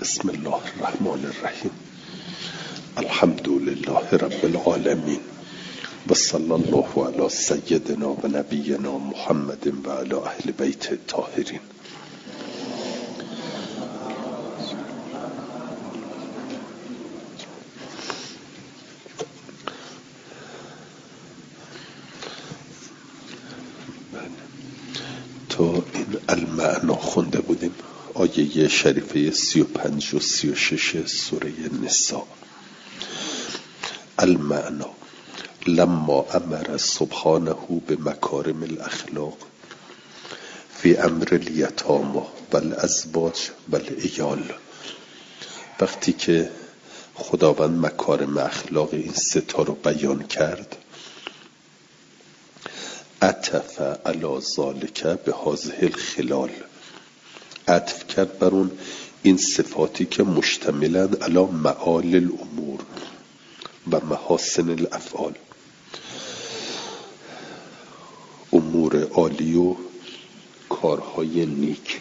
بسم الله الرحمن الرحیم. الحمد لله رب العالمین و صلی الله علی سیدنا و نبینا محمد و علی اهل بیت الطاهرین. تا این المعنا خونده بودیم، آیه شریفه 35 و 36 سوره نساء. المعنا لما امر سبحانه بمکارم الاخلاق فی امر الیتامی و الازواج و العیال، وقتی که خداوند مکارم اخلاق این ستا رو بیان کرد، عطف علی ذالک به هذه الخلال، عطف کرد بر اون این صفاتی که مشتملند علی معال الامور و محاسن الافعال، امور عالی و کارهای نیک.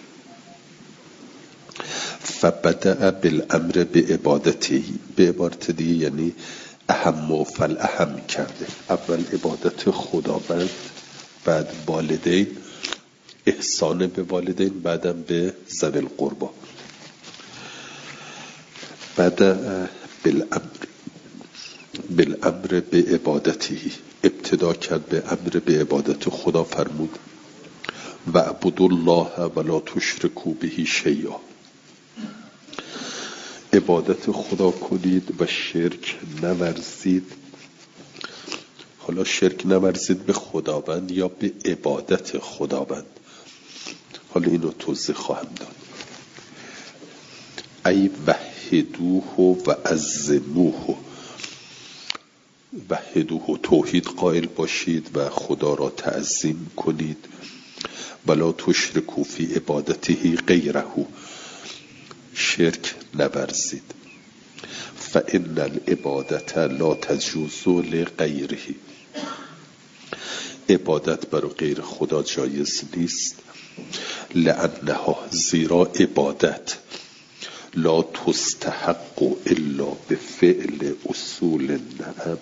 فبدأ بالامر بعبادته، به عبارت دیگه یعنی اهم و فالاهم کرده. اول عبادت خداوند، بعد والدین، احسان به والدین، بعدم به ذوی القربی. بدأ بالامر بعبادته، ابتدا کرد به امر به عبادت خدا، فرمود و اعبدوا الله ولا تشرکوا به شیئا، عبادت خدا کنید و شرک نورزید. حالا شرک نورزید به خداوند یا به عبادت خداوند، حالا اینو توضیح خواهم داد. ای وحدوه و عظموه، وحدوه توحید قائل باشید و خدا را تعظیم کنید. ولا تشرکوا فی عبادته غیره، شرک نورزید. فان العبادة لا تجوز لغیره، عبادت برای غیر خدا جایز نیست. لانها، زیرا عبادت لا تستحق الا بفعل اصول النعم،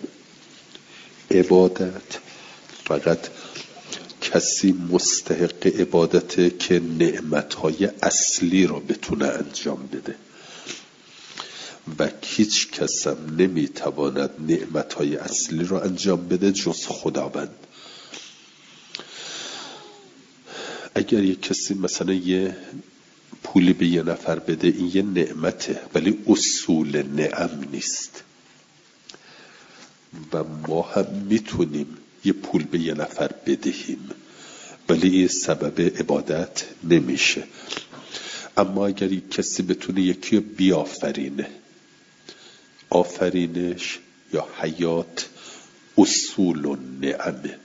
عبادت فقط کسی مستحق عبادته که نعمتهای اصلی را بتونه انجام بده و هیچ کس هم نمیتواند نعمتهای اصلی را انجام بده جز خداوند. اگر یک کسی مثلا یه پولی به یه نفر بده، این یه نعمته ولی اصول نعم نیست. و ما هم میتونیم یه پول به یه نفر بدهیم ولی این سبب عبادت نمیشه. اما اگر یک کسی بتونه یکی رو بیافرینه، آفرینش یا حیات اصول نعمه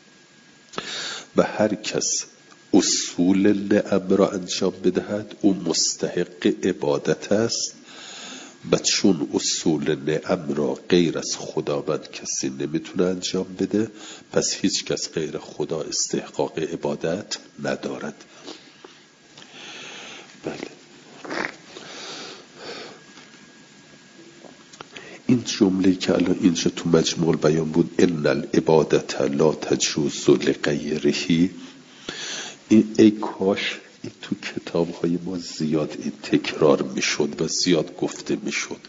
و هر کس اصول نعم را انجام بدهد او مستحق عبادت است. و چون اصول نعم را غیر از خداوند کسی نمیتونه انجام بده، پس هیچ کس غیر خدا استحقاق عبادت ندارد. بله، این جمله که الان اینجا تو مجموع بیان بود، ان العبادة لا تجوز لغیره، این ای کاش این تو کتاب‌های ما زیاد این تکرار میشد و زیاد گفته میشد.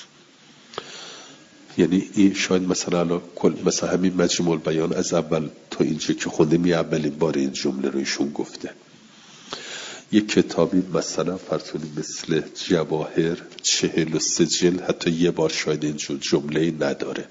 یعنی این شاید مثلا همین مجموع بیان از اول تا اینجا که خوندیم اولین بار این جمله رو ایشون گفته. یک کتابی مثلا فرض مثل جواهر 43 جلد حتی یه بار شاید اینجور جمله نداره.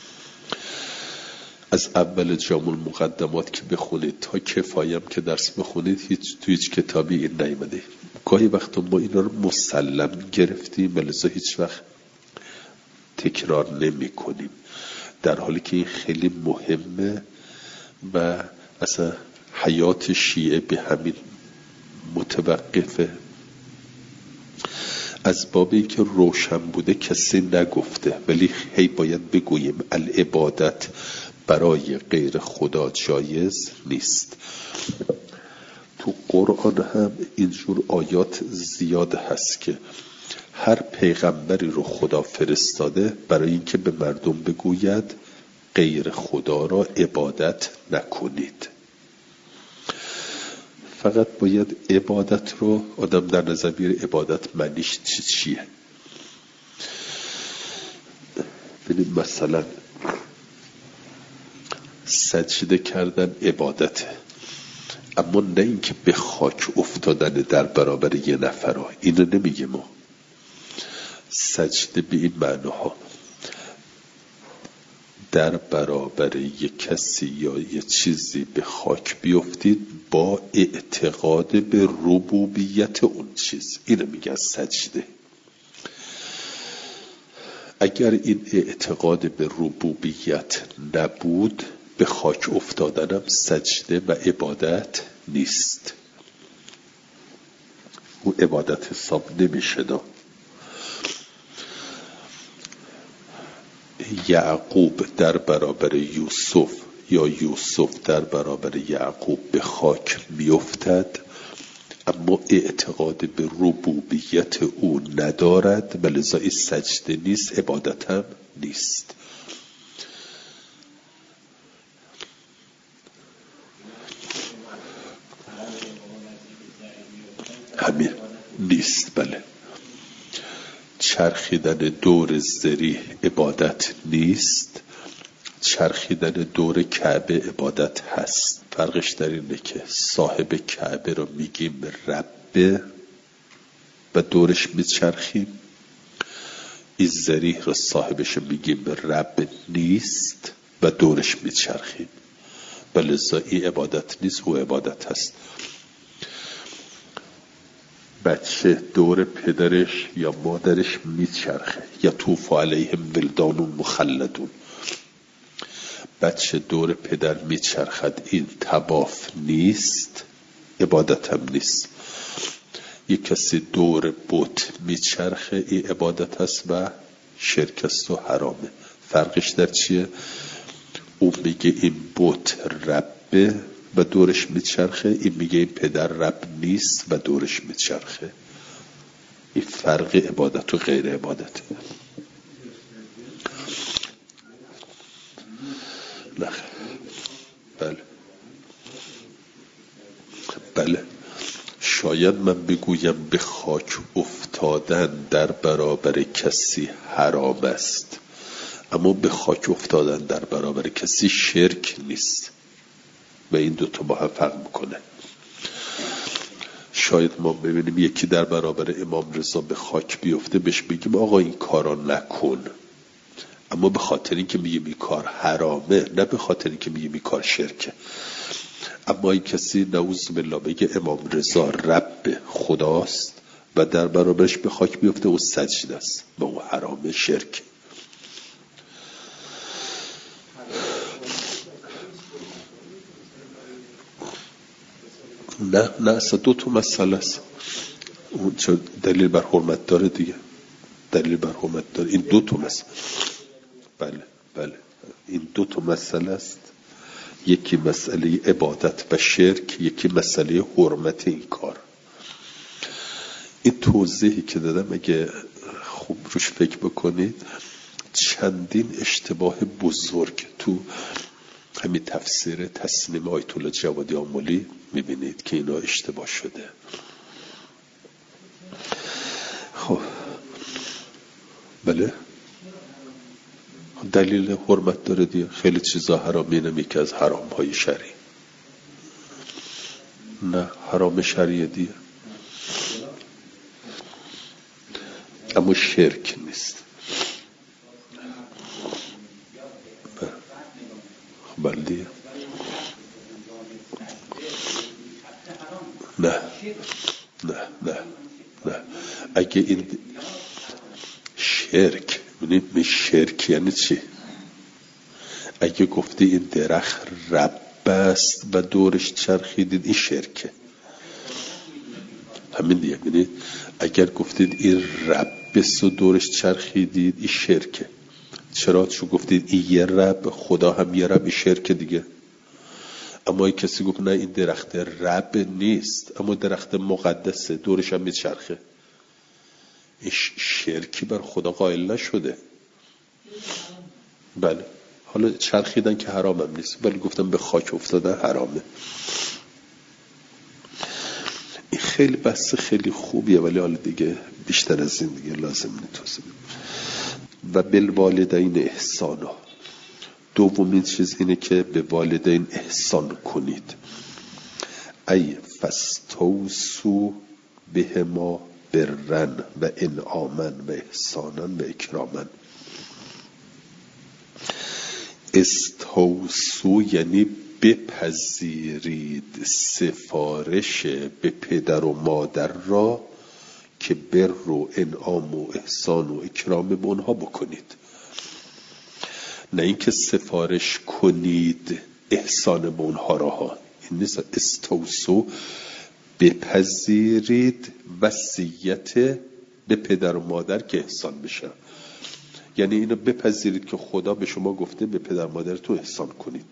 از اول جامع المقدمات که بخونید تا کفایم که درس بخونید هیچ کتابی این نیامده. گاهی وقتا ما اینا رو مسلم گرفتیم ولذا هیچ وقت تکرار نمی کنیم، در حالی که این خیلی مهمه و اصلا حیات شیعه به همین متوقفه. از بابی که روشن بوده کسی نگفته ولی هی باید بگوییم العبادت برای غیر خدا جایز نیست. تو قرآن هم اینجور آیات زیاد هست که هر پیغمبری رو خدا فرستاده برای اینکه به مردم بگوید غیر خدا را عبادت نکنید. فقط باید عبادت رو آدم در نظر بیاره. عبادت معنیش چیه؟ ببینید مثلا سجده کردن عبادته، اما نه اینکه به خاک افتادن در برابر یه نفر. اینو نمیگه ما. سجده به این معناها در برابر یک کسی یا یه چیزی به خاک بیفتید با اعتقاد به ربوبیت اون چیز، اینو میگن سجده. اگر این اعتقاد به ربوبیت نبود، به خاک افتادنم سجده و عبادت نیست. او عبادت حساب نمیشه. یعقوب در برابر یوسف یا یوسف در برابر یعقوب به خاک میافتد، اما اعتقاد به ربوبیت او ندارد و لذا این سجده نیست، عبادت هم نیست. همین نیست. بله. چرخیدن دور ذریح عبادت نیست، چرخیدن دور کعبه عبادت هست. فرقش در اینه که صاحب کعبه رو میگیم رب و دورش میچرخیم، این ذریح رو صاحبش میگیم رب نیست و دورش میچرخیم، لذا این عبادت نیست، او عبادت هست. بچه دور پدرش یا مادرش میچرخه، یا یطوف علیهم ولدان مخلدون. بچه دور پدر میچرخد، این طواف نیست، عبادت هم نیست. یک کسی دور بت میچرخه، این عبادت هست و شرک است و حرامه. فرقش در چیه؟ اون میگه این بت ربه و دورش میچرخه، این میگه این پدر رب نیست و دورش میچرخه. این فرق عبادت و غیر عبادت. نه. بله. شاید من بگویم به خاک افتادن در برابر کسی حرام است، اما به خاک افتادن در برابر کسی شرک نیست و این دوتا با هم فرق میکنه. شاید ما ببینیم یکی در برابر امام رضا به خاک بیفته، بهش بگیم آقا این کارا نکن، اما به خاطر اینکه میگیم این کار حرامه، نه به خاطر اینکه میگیم این کار شرکه. اما این کسی نعوذ بالله بگه امام رضا رب خداست و در برابرش به خاک بیفته، او سجده است و او حرامه، شرک. نه اصلا دو تا مسئله است. اون چه دلیل بر حرمت داره دیگه، دلیل بر حرمت داره. این دو تا مسئله. بله این دو تا مسئله است. یکی مسئله عبادت و شرک، یکی مسئله حرمت این کار. این توضیحی که دادم اگه خوب روش فکر بکنید، چندین اشتباه بزرگ تو همین تفسیر تسنیم آیت الله جوادی آملی میبینید که اینا اشتباه شده. خب بله، دلیل حرمت داره دیگه. خیلی چیزا حرامی، اینم یکی از حرام های شرعی. نه حرام شرعی دیگه، اما شرک نیست. بله دیگه. نه اگه این شرک، ببینید شرک یعنی چی؟ اگه گفتی این درخت رب است و دورش چرخیدید، این شرکه. همین دیگه. ببینید اگر گفتید این رب است و دورش چرخیدید، این شرکه. چرا؟ چون گفتید این یه رب، خدا هم یه رب، این شرکه دیگه. اما کسی گفت نه این درخت رب نیست، اما درخت مقدسه، دورش هم میچرخه، شرکی بر خدا قائل نشده. بله حالا چرخیدن که حرام هم نیست، ولی گفتم به خاک افتادن حرامه. این خیلی بحث خیلی خوبیه، ولی حالا دیگه بیشتر از این دیگه لازم نیست. و بالوالدین احسانا، دومین چیز اینه که به والدین احسان کنید. ای فاستوصوا بهما برن و انعاما و احسانا و اکراما. استوصوا یعنی بپذیرید سفارش به پدر و مادر را که بر و انعام و احسان و اکرام به اونها بکنید، نه اینکه سفارش کنید احسان به اونها را ها. این نیست. استوصوا بپذیرید وصیت به پدر و مادر که احسان بشه، یعنی اینو بپذیرید که خدا به شما گفته به پدر و مادرتون احسان کنید.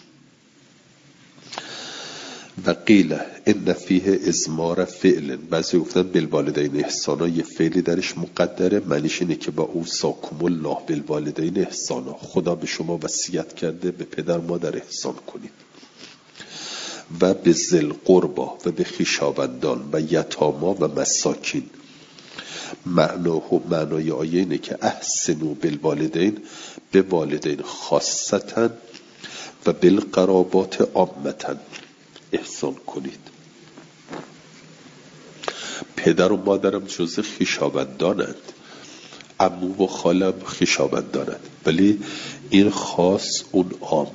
و قیل ان فیه ازمار فعل، بعضی گفتن بالوالدین احسانا یه فعلی درش مقدره، معنیش اینه که با اوصاکم الله بالوالدین احسانا، خدا به شما وصیت کرده به پدر مادر احسان کنید. و به ذی القربی و به خویشاوندان و یتاما و مساکین. معنای آیه اینه که احسنوا بالوالدین، به والدین خاصتا و بالقرابات عامتا احسان کنید. پدر و مادرم جزء خویشاوندانند، عمو و خالم خویشاوندانند، ولی این خاص اون عام.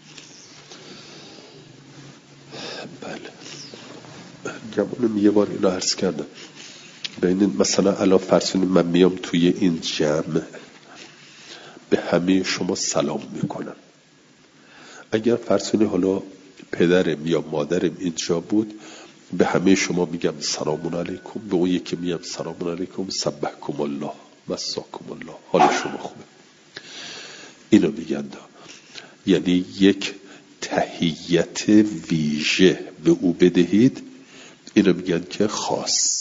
بله جوانم یه بار اینو عرض کردم، ببینید مثلا الان فرض کنید من میام توی این جمع به همه شما سلام میکنم، اگر فرض کنید حالا پدرم یا مادرم اینجا بود به همه شما میگم سلام علیکم، به اون یکی میگم سلام علیکم سبحکم الله مساکم الله، حال شما خوبه. اینو میگن یعنی یک تحیت ویژه به او بدهید، اینو میگن که خاص.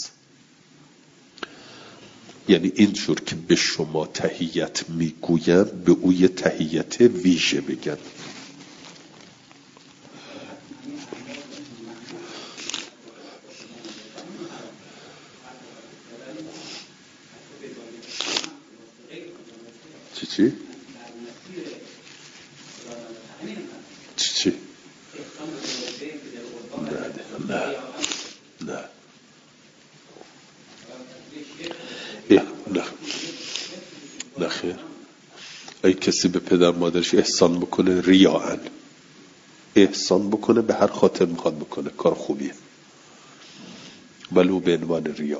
یعنی اینجور که به شما تحیت میگویم به او یه تحیت ویژه بگن. چی؟ نه خیر. ای کسی به پدر مادرش احسان بکنه ریاءن، احسان بکنه به هر خاطر میخواد بکنه، کار خوبیه، ولو به عنوان ریاء.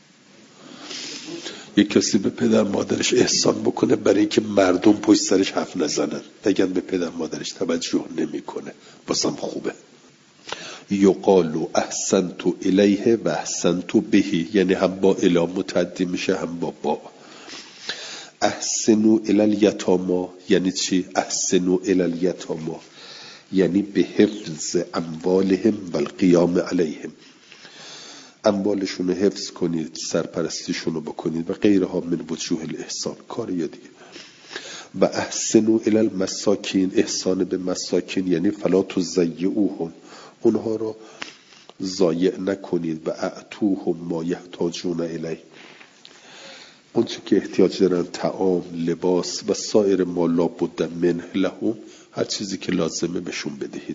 یک کسی به پدر مادرش احسان بکنه برای اینکه مردم پشت سرش حرف نزنن، بگن به پدر مادرش توجه نمیکنه، بازم خوبه. یقال احسنت الیه و احسنت بهی، یعنی هم با الی متعدی میشه هم با. احسنوا الی الیتاما یعنی چی؟ احسنوا الی الیتاما یعنی به حفظ اموالهم و القیام علیهم، اموالشون رو حفظ کنید، سرپرستیشون رو بکنید و غیرها من وجوه الاحسان، کاریه دیگه. و احسنوا الی المساکین، احسان به مساکین یعنی فلا تضیعوهم، اونها رو ضایع نکنید. و اعطوهم ما یحتاجون الیه، اون چی که احتیاج دارن، طعام، لباس و سایر ما لابد منه لهم، هر چیزی که لازمه بهشون بدهید.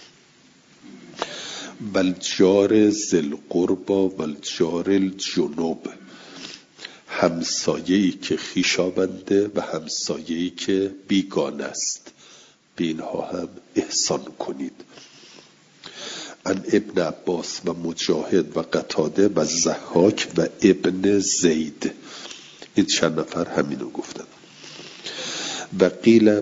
والجار ذی القربی والجار الجنوب، همسایه‌ای که خویشاونده و همسایه‌ای که بیگانه است، به اینها هم احسان کنید. ان ابن عباس و مجاهد و قتاده و ضحاک و ابن زید، این چند نفر همینو گفتن. و قیل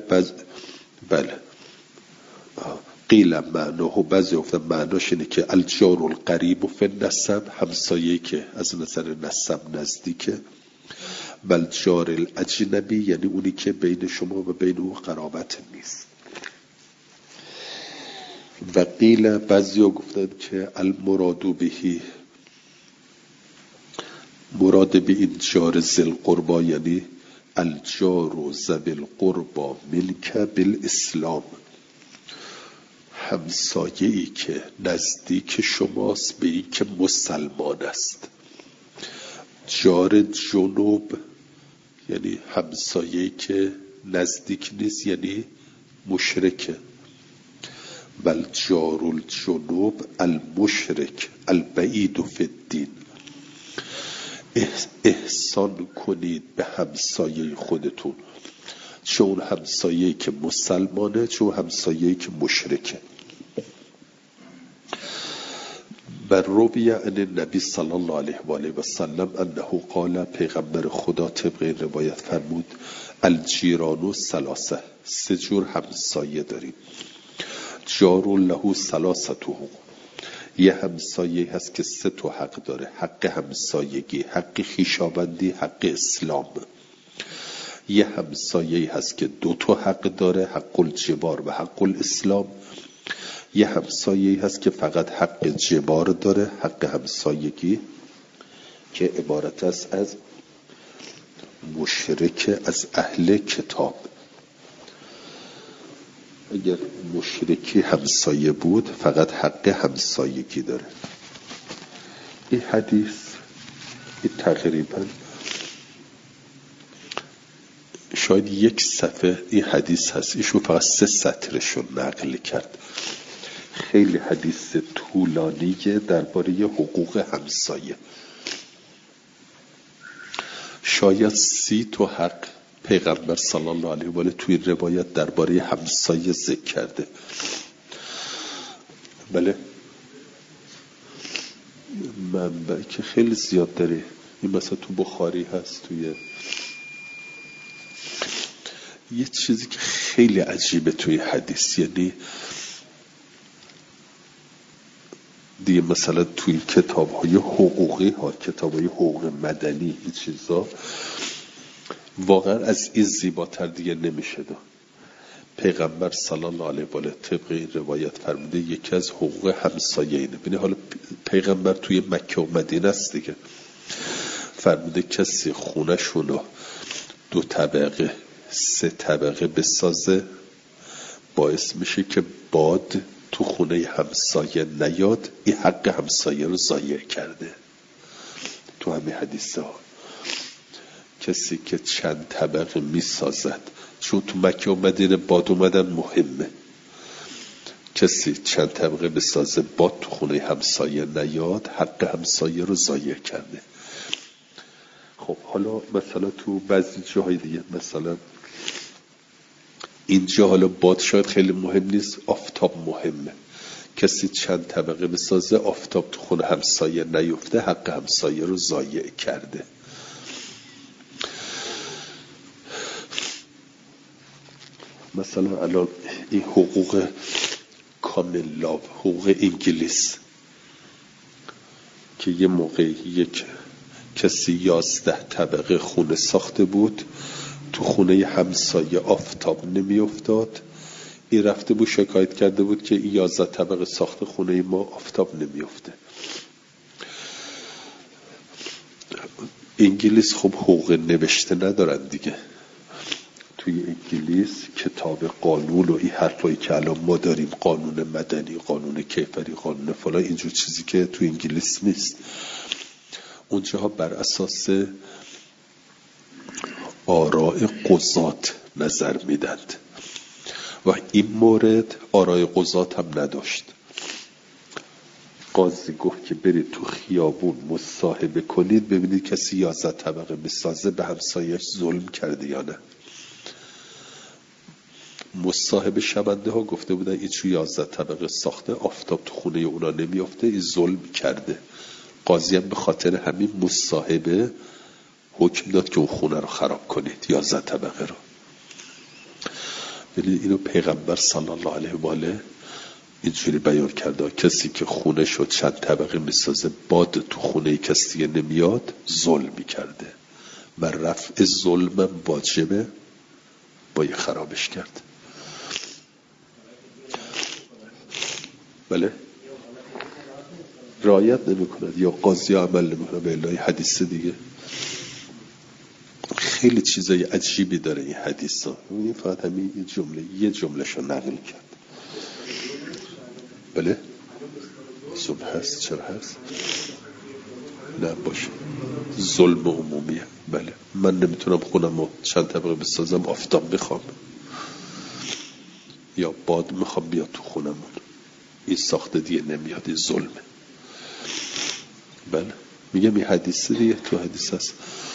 قیل معناه، بعضی گفتن معناش اینه که الجار القریب فی النسب، همسایه‌ای که از نظر نسب نزدیکه. و الجار الاجنبی یعنی اونی که بین شما و بین او قرابت نیست. و قیل بعضی گفتن که المراد بهی مراد به این جار ذی القربی یعنی الجار و ذوی القربی منک بالاسلام، همسایه‌ای که نزدیک شماست به این که مسلمان است. جار جنوب یعنی همسایه‌ای که نزدیک نیست یعنی مشرکه. بل جار الجنوب المشرک البعید فی الدین. احسان کنید به همسایه خودتون، چه اون همسایه‌ای که مسلمانه چه اون همسایه‌ای که مشرکه. بر روی عن النبی صلی الله علیه و آله و سلم انه قال، پیغمبر خدا طبق این روایت فرمود الجیران ثلاثه، سه جور همسایه داریم. جار له ثلاثه حقوق، یه همسایه هست که سه تا حق داره: حق همسایگی، حق خویشاوندی، حق اسلام. یه همسایه هست که دو تا حق داره: حق الجوار و حق الاسلام. یه همسایه هست که فقط حق جوار داره، حق همسایگی که عبارت است از مشرک از اهل کتاب. اگر مشرکی همسایه بود فقط حق همسایگی داره. این حدیث این تقریبا شاید یک صفحه این حدیث هست، ایشون فقط 3 سطرشو نقل کرد. خیلی حدیث طولانیه درباره حقوق همسایه. شاید 30 تا حق پیغمبر صلی الله علیه و آله توی روایت درباره همسایه ذکر کرده. بله، منبع که خیلی زیاد داره. این مثلا تو بخاری هست. توی یه چیزی که خیلی عجیبه توی حدیث، یعنی دیگه مثلا توی کتاب‌های حقوقی ها، کتاب‌های حقوق مدنی، این چیزا واقعا از این زیباتر دیگه نمیشه داد. پیغمبر صلی الله علیه و آله طبق این روایت فرموده یکی از حقوق همسایه اینه. ببین حالا پیغمبر توی مکه و مدینه است دیگه، فرموده کسی خونه‌شونو 2 طبقه 3 طبقه بسازه باعث میشه که باد تو خونه همسایه نیاد، این حق همسایه رو ضایع کرده. تو همین حدیثه ها کسی که چند طبقه میسازد، چون تو مکه و مدینه باد اومدن مهمه، کسی چند طبقه بسازه باد تو خونه همسایه نیاد، حق همسایه رو ضایع کرده. خب حالا مثلا تو بعضی جاهای دیگه، مثلا اینجا حالا باد شاید خیلی مهم نیست، آفتاب مهمه. کسی چند طبقه بسازه آفتاب تو خونه همسایه نیفته، حق همسایه رو ضایع کرده. مثلا الان این حقوق کامل لاو، حقوق انگلیس، که یه موقع یک کسی 11 طبقه خونه ساخته بود، تو خونه همسایه آفتاب نمی افتاد، این رفته بود شکایت کرده بود که این 11 طبقه ساخته خونه ما آفتاب نمی افته. انگلیس خب حقوق نوشته ندارن دیگه. توی انگلیس کتاب قانون و این حرفایی که الان ما داریم، قانون مدنی، قانون کیفری، قانون فلان، اینجور چیزی که توی انگلیس نیست. اونجاها بر اساس آراء قضات نظر میدند و این مورد آراء قضات هم نداشت. قاضی گفت که برید تو خیابون مصاحبه کنید ببینید کسی 11 طبقه بسازه به همسایه‌اش ظلم کرده یا نه. مصاحبه شونده ها گفته بودن این چون 11 طبقه ساخته آفتاب تو خونه اونا نمیافته، این ظلم کرده. قاضی هم به خاطر همین مصاحبه حکم داد که اون خونه رو خراب کنید، 11 طبقه رو. ولی اینو پیغمبر صلی الله علیه و آله اینجوری بیان کرده: کسی که خونه شد چند طبقه میسازه باد تو خونه کسی دیگه نمیاد، ظلم میکرده و رفع ظلم واجبه، باید خرابش کرد. بله رعایت نمی کند یا قاضی عمل نمی کند به الهی حدیث دیگه. خیلی چیزای عجیبی داره این حدیث ها. این فقط همین یه جمله شو نقل کرد. بله صبح هست. چرا هست؟ نه باشه ظلم عمومیه. بله من نمیتونم خونم رو چند طبقه بسازم، آفتاب میخوام یا باد میخوام بیاد تو خونمون، این ساخته دیگه نمیاد، این ظلمه. بله میگم این حدیث دیگه، تو حدیث هست.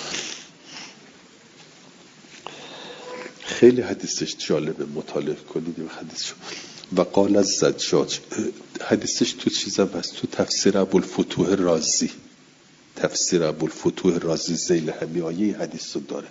خیلی حدیثش جالبه، مطالعه کنید این حدیثشو. و قال از زجاج، حدیثش تو چیزم هست، تو تفسیر ابوالفتوح رازی، تفسیر ابوالفتوح رازی ذیل همی آیه این حدیث رو داره.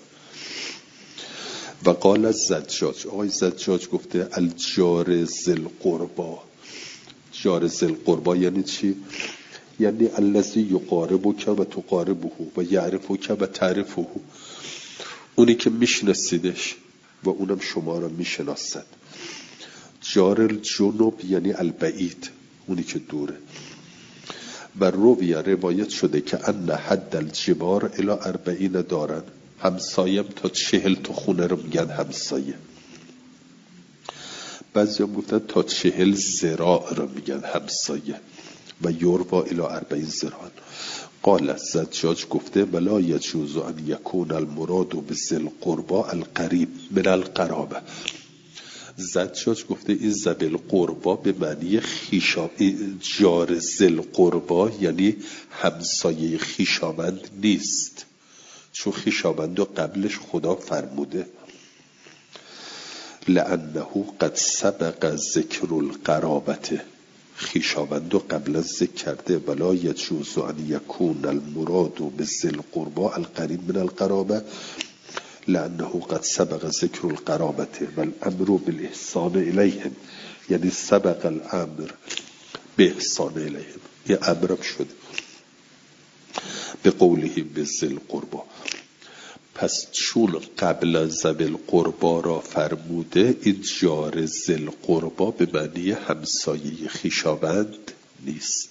و قال از زجاج، آقای زجاج گفته الجار ذل قربا. جار ذل قربا یعنی چی؟ یعنی الذی یقاربک و تقاربه و یعرفک و تعرفه، اونی که میشناسیدش و اونم شما را میشناسد. جار الجنوب یعنی البعید، اونی که دوره. و روایت شده که ان حد الجبار الی 40 دارن، همسایم تا 40 تا خونه رو میگن همسایه. بعضی هم گفتن تا 40 ذراع رو میگن همسایه. و یوروا الی 40 ذراع. قال زجاج گفته ولا یجوز ان یکون المراد بذل قربا القریب من القرابه. زجاج گفته این ذل قربا به معنی جار ذل قربا یعنی همسایه خویشاوند نیست، چون خویشاوند رو قبلش خدا فرموده لانه قد سبق ذکر القرابته، خویشاوند رو قبل از ذکر کرده. ولا یجوز ان یکون المراد بذل قربا القریب من القرابه لانه قد سبق ذکر القرابته و الامر بالاحسان الیهم، یعنی سبق الامر به احسان الیهم، یه امرم شده به قوله بذل قربا. پس چون قبل از ذل قربا را فرموده، این جار ذل قربا به معنی همسایه خویشاوند نیست.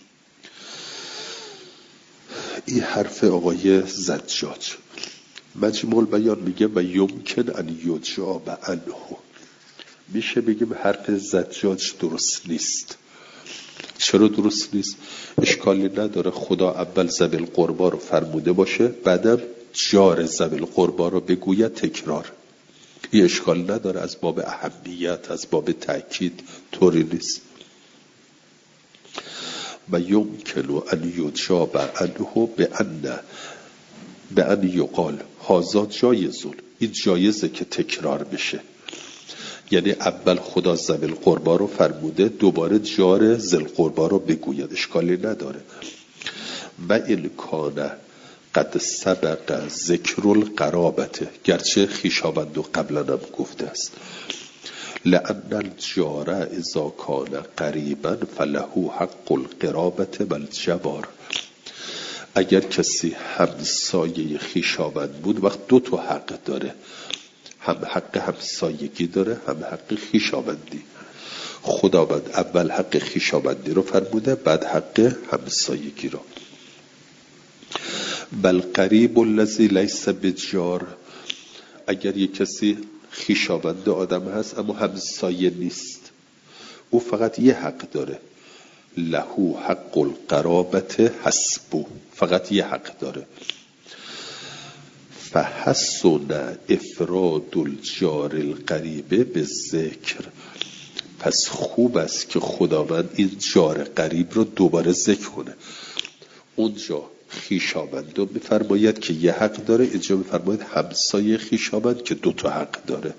این حرف آقای زجاج. مجموع البیان میگه و یمکن ان یجاب عنه، میشه بگیم حرف زجاج درست نیست. چرا درست نیست؟ اشکالی نداره خدا اول ذل قربا رو فرموده باشه، بعدم جار ذل قربا رو بگوید تکرار، این اشکال نداره، از باب اهمیت، از باب تأکید طوری نیست. و یمکن ان یجاب عنه به ان یقال هذا جایزون، این جایزه که تکرار بشه، یعنی اول خدا ذل قربا رو فرموده، دوباره جار ذل قربا رو بگوید، اشکالی نداره. و این کان قد سبق ذکر القرابته، گرچه خویشاوند قبلا هم گفته است. لأن الجار اذا کان قریبا فله حق القرابته و الجبار. اگر کسی همسایه خویشاوند بود، وقت دو تا حق داره، هم حق همسایگی داره، هم حق خویشاوندی. خداوند اول حق خویشاوندی رو فرموده، بعد حق همسایگی رو. بل قریب الذی لیس بجار، اگر یک کسی خویشاوند آدم هست اما همسایه نیست، او فقط یه حق داره، له حق القرابت حسبو، فقط یه حق داره. فحسن افراد الجار القریبه به ذکر، پس خوب است که خداوند این جار قریب رو دوباره ذکر کنه. اونجا خویشاوند رو میفرماید که یه حق داره، اینجا میفرماید همسایه خویشاوند که دو تا حق داره.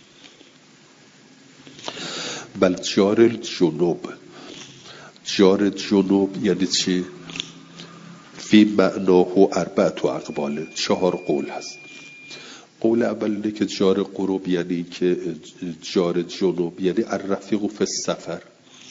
بل جار الجنوب، جار جنوب یعنی چی؟ فی معناه اربعه اقوال، 4 قول هست. قول اول اینه که جار قرب یعنی که جار جنوب یعنی الرفیق فی السفر.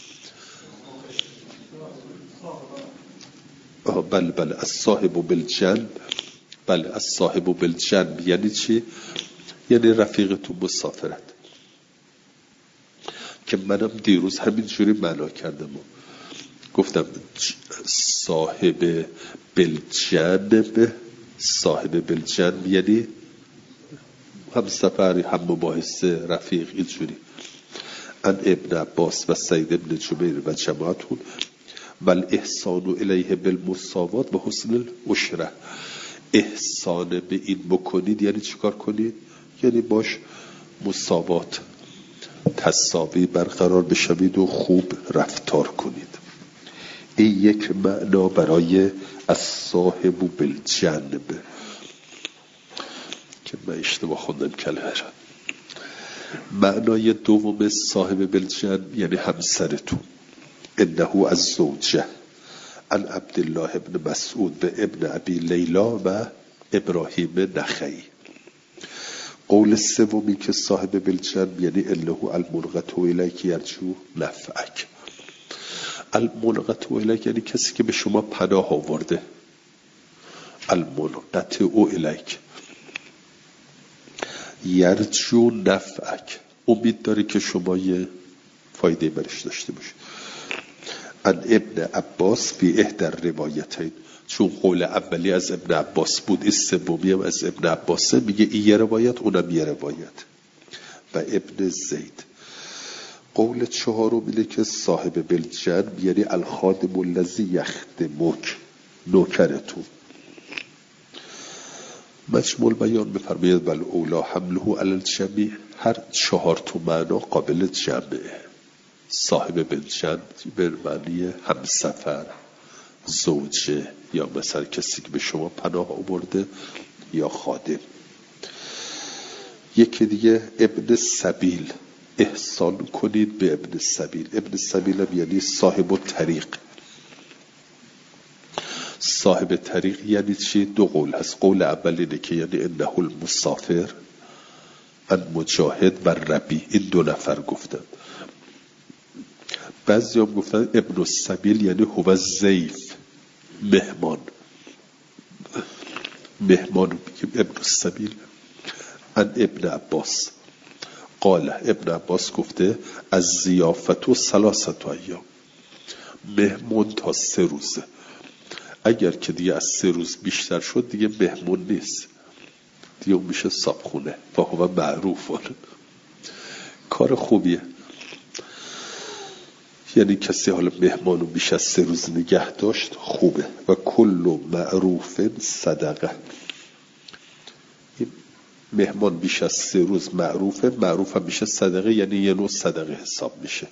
بله الصاحب بالجنب، بله الصاحب بالجنب یعنی چی؟ یعنی رفیق تو مسافرت، که منم دیروز همینجوری معنا کردم. گفتم صاحب بالجنب، صاحب بالجنب یعنی هم سفری هم مباحثه رفیق اینجوری. ان ابن عباس و سید ابن جبیر و جماعتون بل احسان الیه بالمساوات و حسن العشره. احسان به این بکنید یعنی چیکار کنید؟ یعنی باش مساوات تساوی برقرار بشوید و خوب رفتار کنید. این یک معنا برای الصاحب بالجنب که من اشتباه خوندم کلمه را. معنای دوم صاحب بالجنب یعنی همسرتون. انه از زوجه عن عبدالله ابن مسعود و ابن ابی لیلا و ابراهیم نخعی. قول سومی که صاحب بالجنب یعنی انه الملغة الیک یرجو نفعک. الملغة الیک یعنی کسی که به شما پناه آورده. الملغة الیک یرجو نفعک، امید داره که شما یه فایده برش داشته باشید. ان ابن عباس فی احدى روایتین، چون قول اولی از ابن عباس بود، این سومی هم از ابن عباسه، میگه این یه روایت اونم یه روایت. و ابن زید. قول چهارم اینه که صاحب بالجنب یعنی الخادم الذی یخدمک، نوکرتون. مجموع بیان می‌فرماید بل اولا حمله علی الجمیع، هر چهار تا معنا قابل جمعه. صاحب بالجنب به معنی همسفر، زوجه، یا مثلا کسی که به شما پناه آورده، یا خادم. یکی دیگه ابن سبیل، احسان کنید به ابن سبیل. ابن سبیل هم یعنی صاحب الطریق. صاحب طریق یعنی چی؟ دو قول هست. قول اول اینه که یعنی انه المسافر، المجاهد و ربی، این دو نفر گفتن. بعضی هم گفتن ابن السبیل یعنی هو الضیف، مهمان. مهمان بگیم ابن السبیل. ان ابن عباس قال، ابن عباس گفته از ضیافت و 3 ایام، مهمون تا 3 روزه. اگر که دیگه از 3 روز بیشتر شد دیگه مهمون نیست، دیگه میشه صابخونه. فهو معروف، کار خوبیه. یعنی کسی حالا مهمانو بیش از 3 روز نگه داشت خوبه. و کل معروف صدقه، مهمان بیش از 3 روز معروفه، معروف هم میشه صدقه، یعنی یه نوع صدقه حساب میشه.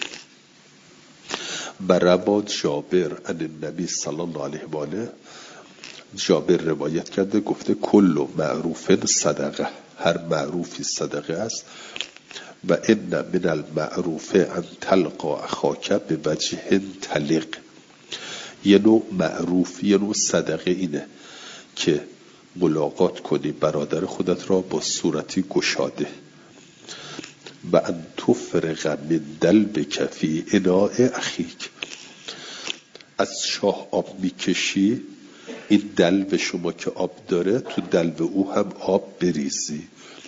بروا جابر عن النبی صلی الله علیه و آله، جابر روایت کرده گفته کل معروف صدقه، هر معروفی صدقه است. و ان من المعروف ان تلقا اخاک بوجه طلیق. یه نوع معروف، یه نوع صدقه اینه که ملاقات کنی برادر خودت را با صورتی گشاده. و ان تفرغ من دلبک فی اناء اخیک، از چاه آب میکشی، این دلو شما که آب داره تو دلو او هم آب بریزی.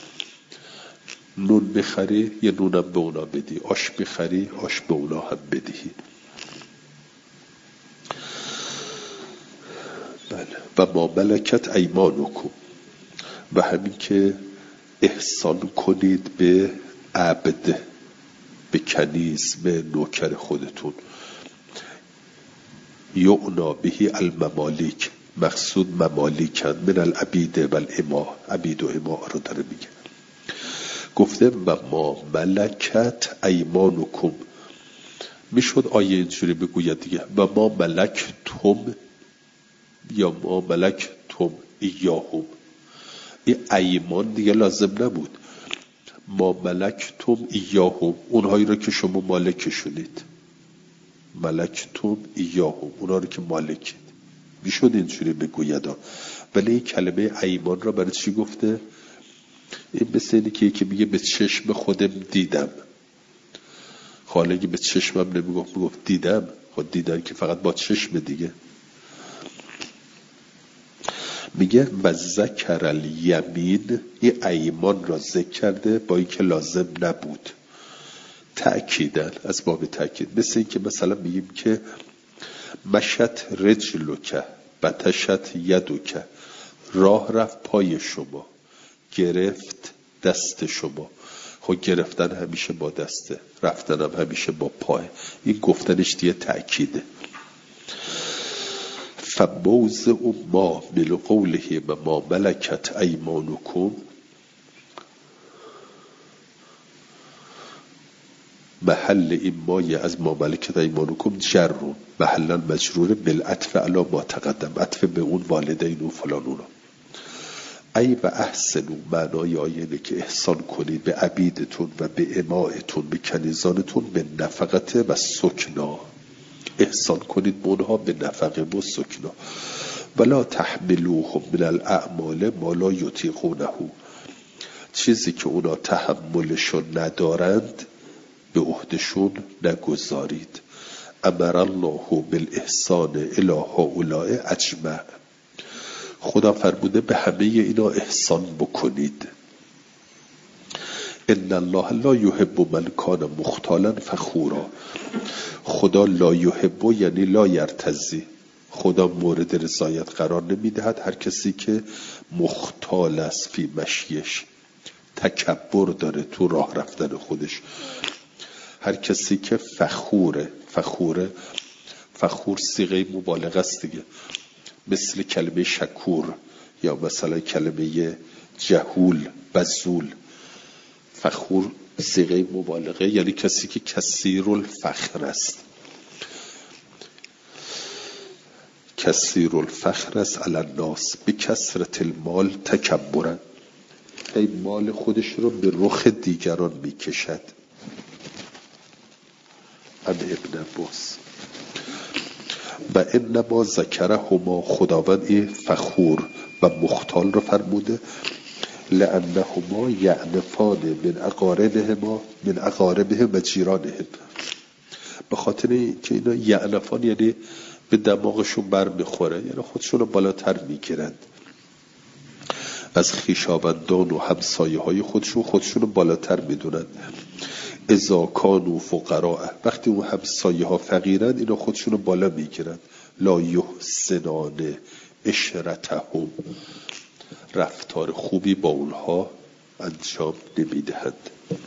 نون بخری یه نونم به اونا بدی، آش بخری آش به اونا هم بدهی. بله. و ما ملکت ایمانکم، و همین که احسان کنید به عبد، به کنیز، به نوکر خودتون. یعنا بهی الممالیک، مقصود ممالیکن، من العبید و الاماء، عبید و اماء رو داره میگه. گفته و ما ملکت ایمانکم، میشد آیه اینجوری بگوید دیگه، و ما ملکتم یا ما ملکتم ایاهم. این ایمان دیگه لازم نبود. ما ملکتم ایاهم، اونهایی رو که شما مالکشونید. ملکتم ایاهم، اونها رو که مالکید. میشد اینجوری بگوید. ولی این کلمه ایمان را برای چی گفته؟ این مثل اینه که یکی میگه به چشم خودم دیدم. خالقی به چشمم نمیگفت، میگفت دیدم. خود دیدن که فقط با چشم دیگه. میگه و ذکر الیمین، این ایمان را ذکر کرده با اینکه لازم نبود، تأکیدن، از باب تأکید. مثل این که مثلا میگیم که مشت رجلک بطشت یدک، راه رفت پای شما، گرفت دست شما. خب گرفتن همیشه با دسته، رفتن هم همیشه با پای. این گفتنش دیگه تأکیده. فموضع ما من قوله و ما ملکت ایمانکم، محل این مایه از ما ملکت ایمانکم جرون، محلا مجرور بالعطف علی ما تقدم، عطف به اون والدین و فلان اونا. ای و احسنو، معنای آیه اینه که احسان کنید به عبیدتون و به امائتون، به کنیزانتون، به نفقت و سکنا. احسان کنید به اونها به نفقه و سکنا. ولا تحملوهم من الاعمال ما لا یطیقونه، چیزی که اونا تحملشو ندارند به عهدشون نگذارید. امر الله بالاحسان الی هؤلاء اجمع، خدا فرموده به همه اینا احسان بکنید. ان الله لا یحب من کان مختالا فخورا، خدا لا یحب یعنی لا یرتضی، خدا مورد رضایت قرار نمیدهد هر کسی که مختال است فی مشیش، تکبر داره تو راه رفتن خودش. هر کسی که فخور صیغه مبالغه است دیگه، مثل کلمه شکور یا مثلا کلمه جهول، بذول. فخور صیغه مبالغه یعنی کسی که کثیر الفخر است، کثیر الفخر است علی الناس بکثرت المال تکبرا، ای مال خودش رو به رخ دیگران میکشد. ابن عباس. و انما ذکرهما، خداوند این فخور و مختال رو فرموده لانهما یعنفان من اقاربهم و جیرانهم، به خاطر که اینا یعنفان یعنی به دماغشون بر میخوره، یعنی خودشون رو بالاتر میگیرند از خویشاوندان و همسایه های خودشون رو بالاتر میدونند. اذا کانوا فقراء، وقتی اون همسایه ها فقیرند اینا خودشون رو بالا میگیرند. لا یحسنان عشرتهم، رفتار خوبی با اونها انجام نمیدهند.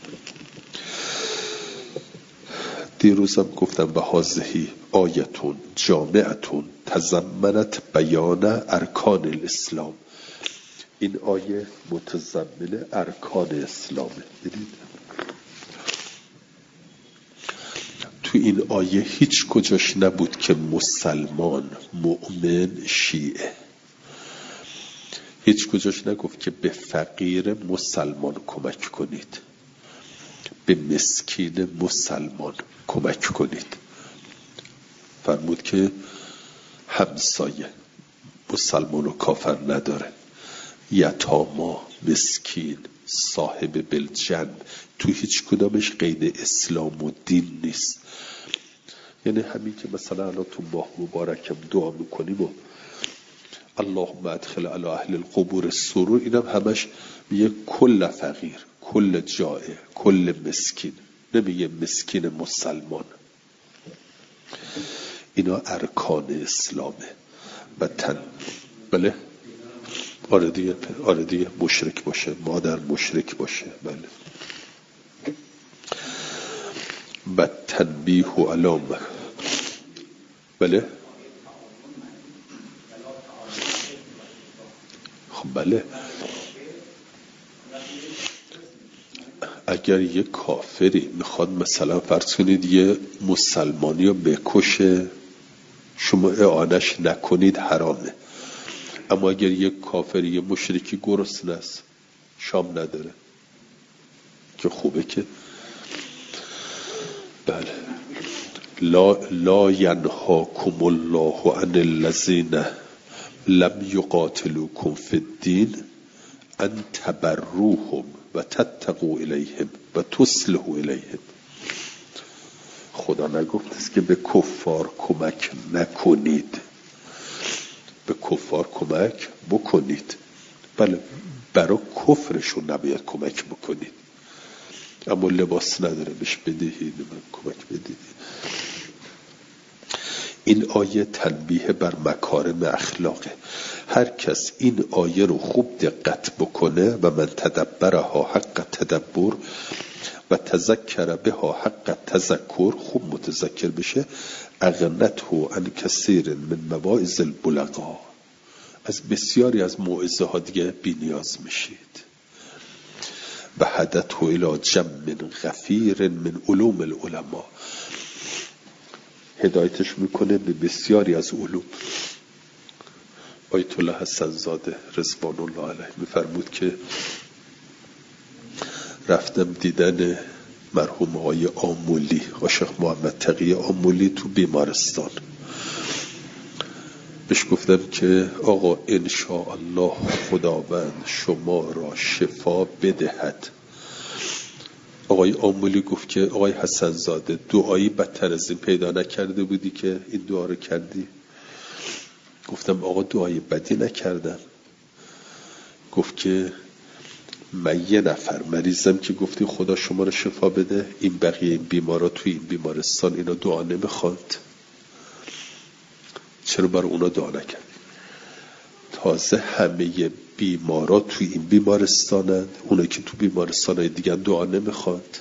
دیروزم گفتم به هذه آیتون جامعتون تضمنت بیان ارکان الاسلام، این آیه متضمن ارکان اسلامه. دیدید تو این آیه هیچ کجاش نبود که مسلمان، مؤمن، شیعه، هیچ کجاش نگفت که به فقیر مسلمان کمک کنید، به مسکین مسلمان کمک کنید. فرمود که همسایه مسلمان و کافر نداره، یتاما، مسکین، صاحب بالجنب، تو هیچ کدامش قید اسلام و دین نیست. یعنی همین که مثلا الان تو ماه مبارکم دعا میکنیم و اللهم ادخل علی اهل القبور السرور، اینم همش میگه کل فقیر، کل جائع، کل مسکین، نمیگه مسکین مسلمان. اینا ارکان اسلامه. و بله آره دیگه مشرک باشه، مادر مشرک باشه، بله. و تنبیه و علامه، بله خب بله. اگر یه کافری میخواد مثلا فرض کنید یه مسلمانی رو بکشه، شما اعانش نکنید، حرامه. اما اگر یه کافری یه مشرکی گرسنه است، شام نداره، که خوبه که بله. لا ینهاکم الله عن الذین لم یقاتلوکم فی الدین ان تبروهم و تتقوا الیهم و تصلحوا الیهم. خدا نگفت است که به کفار کمک نکنید، به کفار کمک بکنید. بله برای کفرشون نباید کمک بکنید، اما لباس نداره بهش بدهید، من کمک بدید. این آیه تنبیه بر مکارم اخلاقه. هر کس این آیه رو خوب دقت بکنه و من تدبرها حق تدبر و تذکر بها حق تذکر، خوب متذکر بشه، اغنته عن کثیر من مواعظ البلغا، از بسیاری از موعظه ها دیگه بی نیاز میشید. و هدته الی جم غفیر من علوم العلماء، هدایتش میکنه به بسیاری از علوم. آیت الله حسن زاده رضوان الله علیه میفرمود که رفتم دیدن مرحوم آقای آمولی، عاشق محمد تقی آمولی تو بیمارستان. بهش گفتم که آقا انشاءالله خداوند شما را شفا بدهد. آقای آمولی گفت که آقای حسن زاده دعایی بدتر از این پیدا نکرده بودی که این دعا رو کردی؟ گفتم آقا دعای بدی نکردم. گفت که من یه نفر مریضم که گفتی خدا شما رو شفا بده، این بقیه این بیمارا توی این بیمارستان اینا دعا نمیخواند، چرا برای اونا دعا نکردی؟ تازه همه بیمارا توی این بیمارستانند، اونا که تو بیمارستانای دیگه دعا نمیخواند.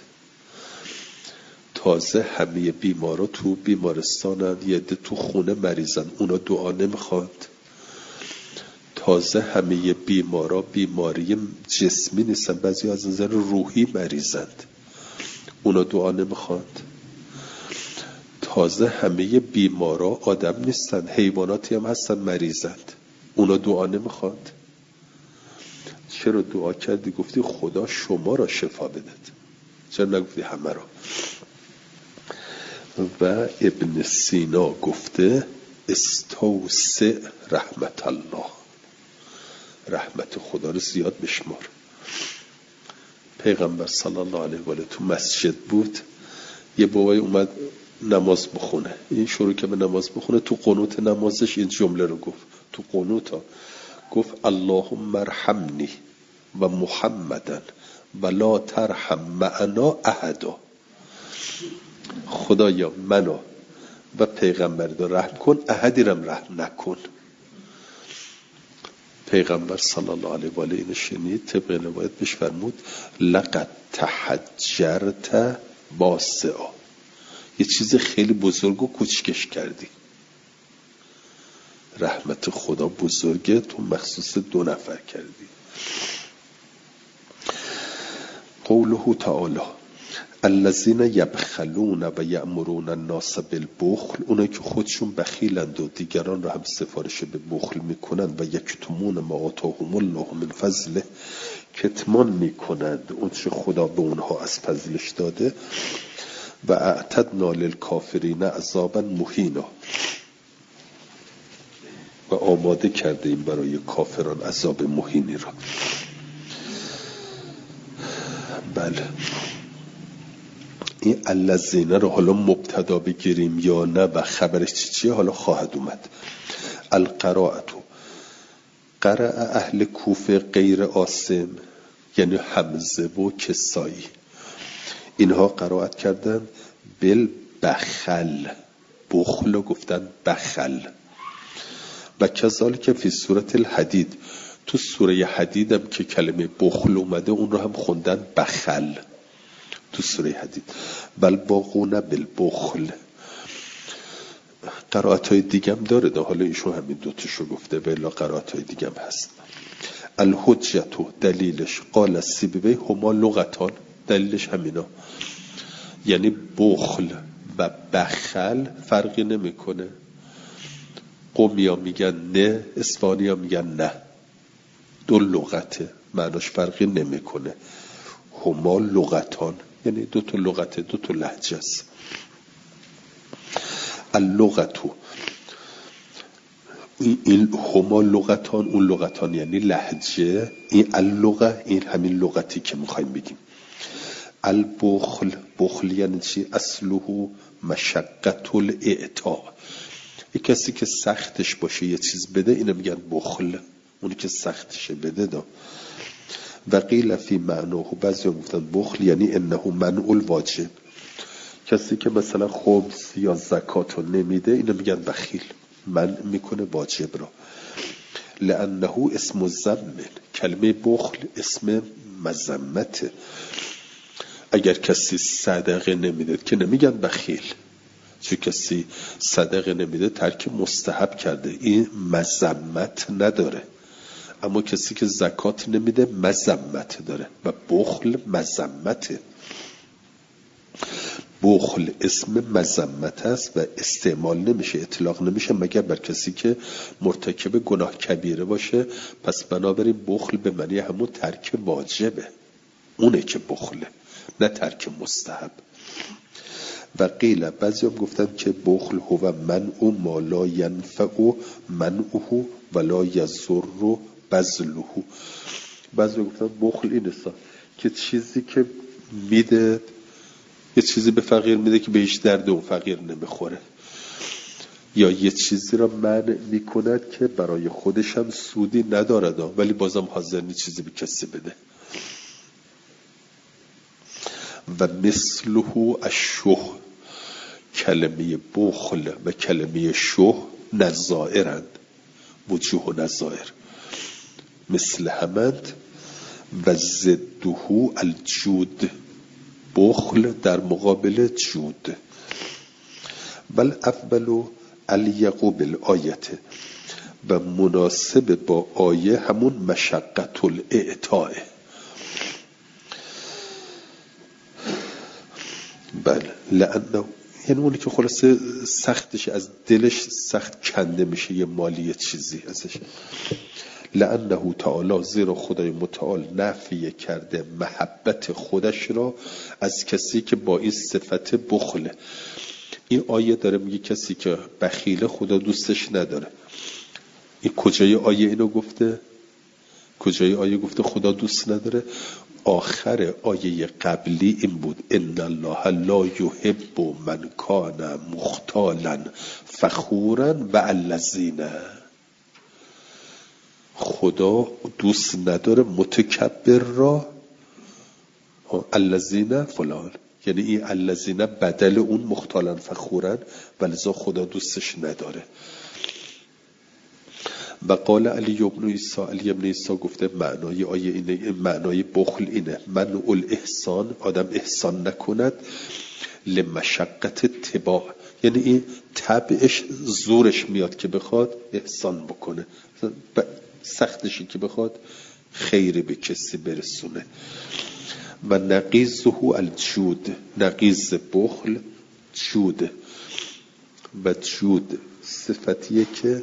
تازه همه بیمارا تو بیمارستانند، یه عده تو خونه مریضن، اونا دعا نمیخواند. تازه همه بیمارا بیماری جسمی نیستن، بعضی از نظر روحی مریضند، اونا دعا نمیخواند. تازه همه بیمارا آدم نیستن، حیواناتی هم هستن مریضند، اونا دعا نمیخواند. چرا دعا کردی؟ گفتی خدا شما را شفا بدهد، چرا نگفتی همه را؟ و ابن سینا گفته استوسع رحمت الله، رحمت خدا رو زیاد بشمار. پیغمبر صلی الله علیه و آله تو مسجد بود، یه بابای اومد نماز بخونه، این شروع که به نماز بخونه، تو قنوت نمازش این جمله رو گفت، تو قنوت گفت اللهم ارحمنی و محمدن و لا ترحم معنا احدا، خدایا منو و پیغمبر رو رحم کن، احدی رم رحم نکن. پیغمبر صلی الله علیه و آله اینو شنید، طبق روایت بهش فرمود لقد تحجرت باسعا، یه چیز خیلی بزرگ و کوچکش کردی. رحمت خدا بزرگه، تو مخصوص 2 نفر کردی. قوله تعالی الذین یبخلون و یأمرون الناس بالبخل، اونایی که خودشون بخیلند و دیگران را هم سفارش به بخل میکنند. و یکتمون ما آتاهم الله من فضله، کتمان میکنند اون چه خدا به اونها از فضلش داده. و اعتدنا للکافرین عذابا مهینا، و آماده کرده این برای کافران عذاب مهینی را. بله، این الذین رو حالا مبتدا بگیریم یا نه و خبرش چیه حالا خواهد اومد. القراءتو، قرأ اهل کوفه غیر عاصم، یعنی حمزه و کسایی، اینها قرائت کردن بالبخل، بخل رو گفتن بخل. و کذالک فی سورة الحدید، تو سوره حدید هم که کلمه بخل اومده اون رو هم خوندن بخل تو سوره حدید. بل باقون بالبخل. قرائت های دیگه هم داره ده، حالا ایشون همین دوتاشو گفته، بلا قرائت های دیگه هم هست. الحجتو، دلیلش قال السیبوی هما لغتان، دلیلش همینا، یعنی بخل و بخل فرقی نمیکنه. قومیا میگن نه، اسپانیا میگن نه، 2 لغته، معناش فرقی نمیکنه. هما لغتان یعنی 2 تا لغته، 2 تا لهجه است. اللغتو، این هما لغتان، اون لغتان یعنی لهجه. این اللغه، این همین لغتی که میخوایم بگیم. البخل، بخل یعنی چی؟ اصله مشقت الاعطاء، یک کسی که سختش باشه یه چیز بده اینو میگن بخل، اونی که سختشه بده دا. و قیل فی معناه، بعضی هم گفتن بخل یعنی انه منع الواجب، کسی که مثلا خمس یا زکات رو نمیده اینو میگن بخیل، منع میکنه واجب رو. لانه اسم ذم، کلمه بخل اسم مذمته. اگر کسی صدقه نمیده که نمیگن بخیل، چون کسی صدقه نمیده ترک مستحب کرده، این مذمت نداره. اما کسی که زکات نمیده مذمت داره و بخل مذمته. بخل اسم مذمت است و استعمال نمیشه، اطلاق نمیشه مگر بر کسی که مرتکب گناه کبیره باشه. پس بنابراین بخل به معنی همون ترک واجبه، اونه که بخله، نه ترک مستحب. و قیل، بعضی هم گفتن که بخل هو منع ما لا ینفع منعه ولا یضر بذله. بعضی گفتن بخل این است که چیزی که میده، یه چیزی به فقیر میده که به هیچ درد اون فقیر نمیخوره، یا یه چیزی را منع میکند که برای خودش هم سودی ندارد ولی بازم حاضر نیست چیزی به کسی بده. و مثله الشه، کلمه بخل و کلمه شه نظائرند، وجوه و نظائر مثل همند. و ضده الجود، بخل در مقابل جود. بل اول الیق بالآیت، و مناسب با آیه همون مشقت الاعطاء. بله، لانه یعنی اونی که خلاصه سختش از دلش سخت کنده میشه یه مالی چیزی ازش. لانه تعالی، زیرا خدای متعال نفی کرده محبت خودش را از کسی که با این صفت بخله. این آیه داره میگه کسی که بخیله خدا دوستش نداره. این کجای آیه اینو گفته؟ کجای آیه گفته خدا دوست نداره؟ آخر آیه قبلی این بود ان الله لا یحب من کان مختالا فخورا و الذین، خدا دوست نداره متکبر را، الذین فلان، یعنی این الذین بدل اون مختالا فخورا، ولذا خدا دوستش نداره. و قال علی ابن عیسی گفته معنای آیه اینه، معنای بخل اینه منع الاحسان، آدم احسان نکند، لمشقت اتباع، یعنی این طبعش زورش میاد که بخواد احسان بکنه، سختشی که بخواد خیری به کسی برسونه. و نقیضه الجود، نقیض بخل جود، و جود صفتیه که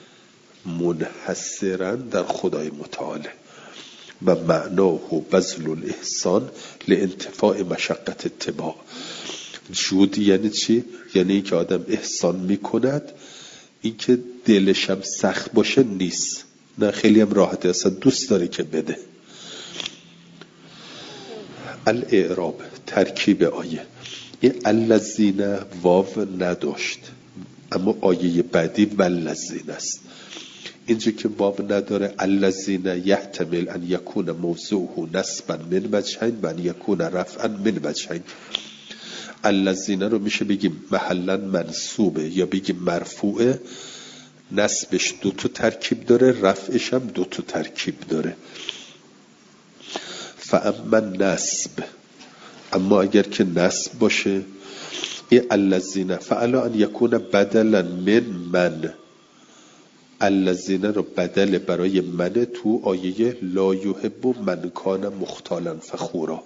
منحصرا در خدای متعاله. و معناه بذل الاحسان لانتفاع مشقت اتباع. جود یعنی چی؟ یعنی این که آدم احسان میکند، این که دلش هم سخت باشه نیست، نه خیلی هم راحته، اصلا دوست داره که بده. الاعراب، ترکیب آیه. این الذین واو نداشت، اما آیه بعدی والذین است. اینجا که واو نداره الذین یحتمل ان یکون موضوعه نصبا من وجهین و ان یکون رفعا من وجهین. الذین رو میشه بگیم محلا منصوبه یا بگیم مرفوعه، نصبش 2 تا ترکیب داره، رفعش هم 2 تا ترکیب داره. فاما نصب، اما اگر که نصب باشه این الذین فعلا ان یکون بدلا من الذین رو بدل برای من تو آیه لا یحب من کان مختالا فخورا.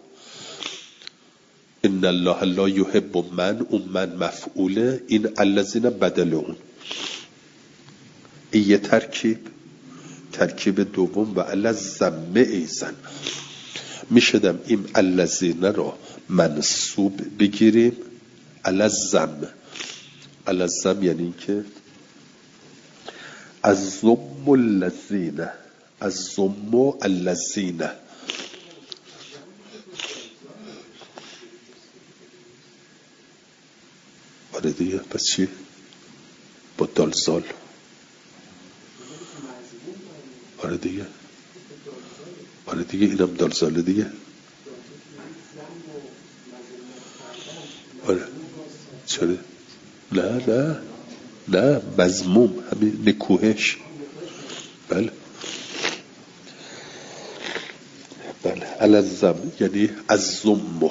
ان الله لا یحب من، اون من مفعوله، این الذین بدل اون. این یه ترکیب دوم. و الذم ایزن میشدم این الذین رو منصوب بگیریم الذم. الذم یعنی که الذم الذین، الذم الذین. آره دیگه، پس چی؟ با دالزال. آره دیگه، آره دیگه، اینم دالزاله دیگه. چطوره؟ نه مذموم، همین نکوهش. بله الزم یعنی الزم.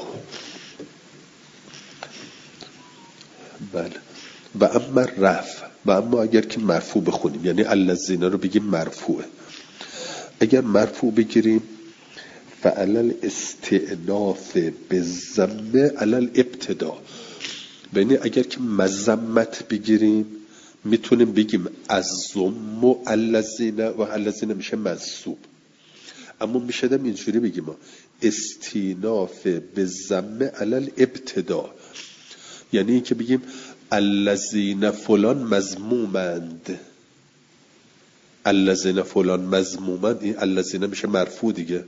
بله و اما رفع، و اما اگر که مرفوع بخونیم یعنی الذین رو بگیم مرفوعه. اگر مرفوع بگیریم فعلل استئناف بالذم علل ابتدا، یعنی اگر که مذمت بگیریم میتونیم بگیم الذم و الذین میشه منصوب. اما میشه دم اینجوری بگیم استیناف بالذم علل ابتدا، یعنی این که بگیم الذین فلان مذمومند، الذین فلان مذمومند، این الذین میشه مرفوع دیگه.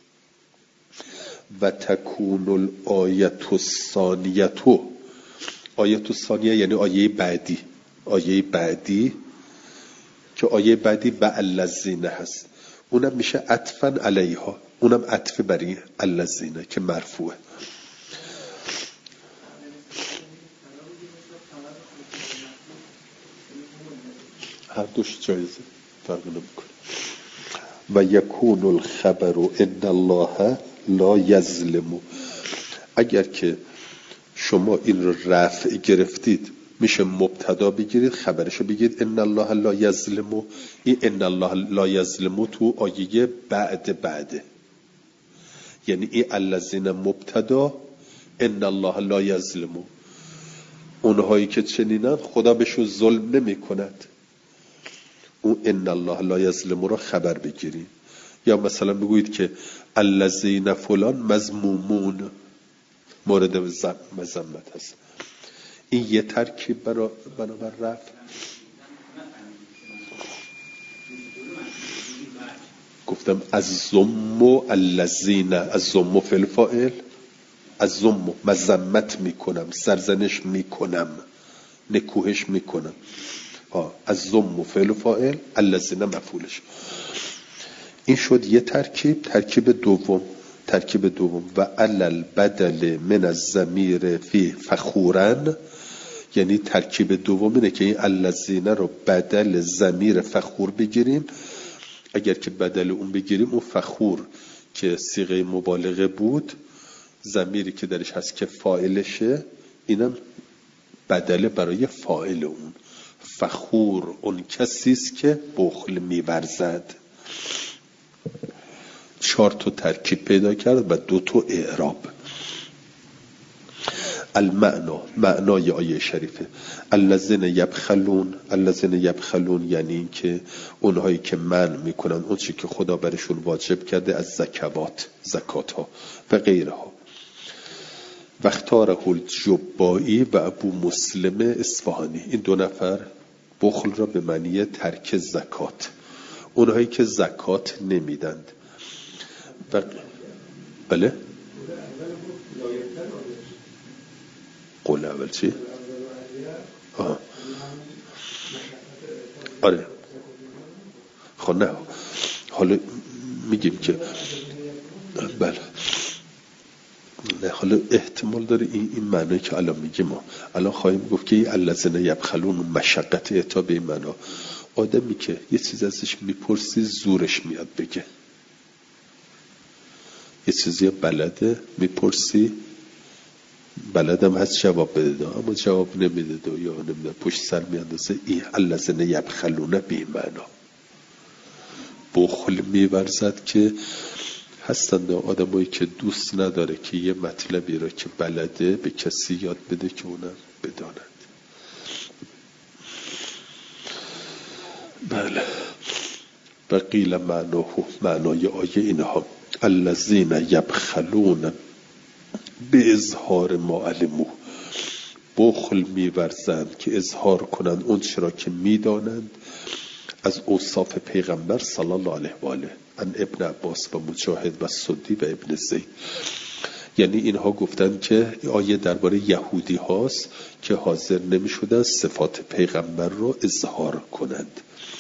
و تکون الآیت الثانیه، آیت الثانیه یعنی آیه بعدی که آیه بعدی و الذین هست، اونم میشه عطفا علیها، اونم عطف بری الذین که مرفوعه. هر دوش جایزه، فرق نمیکنه. و یکون الخبر ان الله لا یظلم، اگر که شما این رو رفع گرفتید میشه مبتدا بگیرید، خبرشو بگید ان الله لا یظلم. این ان الله لا یظلم تو آیه بعده، یعنی این الذین مبتدا ان الله لا یظلم، اونهایی که چنینن خدا بهشون ظلم نمی کند. اون ان الله لا یظلم رو خبر بگیرید. یا مثلا بگویید که الذین فلان مذمومون مورد مذمت هست. این یه ترکیب بنابر رفع. گفتم الذم الذین، الذم فی الفاعل، الذم مذمت میکنم، سرزنش میکنم، نکوهش میکنم. الذم فی الفاعل، الذین مفعولش. این شد یه ترکیب. ترکیب دوم و علل بدل من الضمیر فی فخورن، یعنی ترکیب دوم اینه که این الذین رو بدل ضمیر فخور بگیریم. اگر که بدل اون بگیریم، اون فخور که صیغه مبالغه بود، ضمیری که درش هست که فاعلشه، اینم بدل برای فاعل اون. فخور اون کسیست که بخل می‌ورزد. 4 تا ترکیب پیدا کرد و 2 تا اعراب. المعنا، معنای آیه شریفه الذین یبخلون یعنی این که اونهایی که منع میکنن اون چی که خدا برشون واجب کرده از زکات ها و غیرها. و اختاره الجبایی و ابو مسلم اصفهانی، این 2 نفر بخل را به معنی ترک زکات، اونهایی که زکات نمیدند. بله قول اول چی؟ آره خب نه، حالا میگیم که بله نه، حالا احتمال داره این معنی که الان میگیم الان خواهیم گفت که این الذین یبخلون مشقت اعطا به این معنا. آدمی که یه چیز ازش میپرسی زورش میاد بگه، یه چیزی بلده میپرسی بلدم هست جواب بده اما جواب نمیده یا نمیده پشت سر میاندازه. این الذین یبخلون به این معنا بخل میورزد که هستند آدمایی که دوست نداره که یه مطلبی را که بلده به کسی یاد بده که اونم بداند. بله و قیل معنای آیه اینها الذین یبخلون به اظهار ما علمو، بخل می‌ورزند که اظهار کنند اون چرا که میدانند از اوصاف پیغمبر صلی الله علیه و آله. ان ابن عباس و مجاهد و سدی و ابن زید، یعنی اینها گفتند که آیه درباره یهودی هاست که حاضر نمی شدن صفات پیغمبر رو اظهار کنند.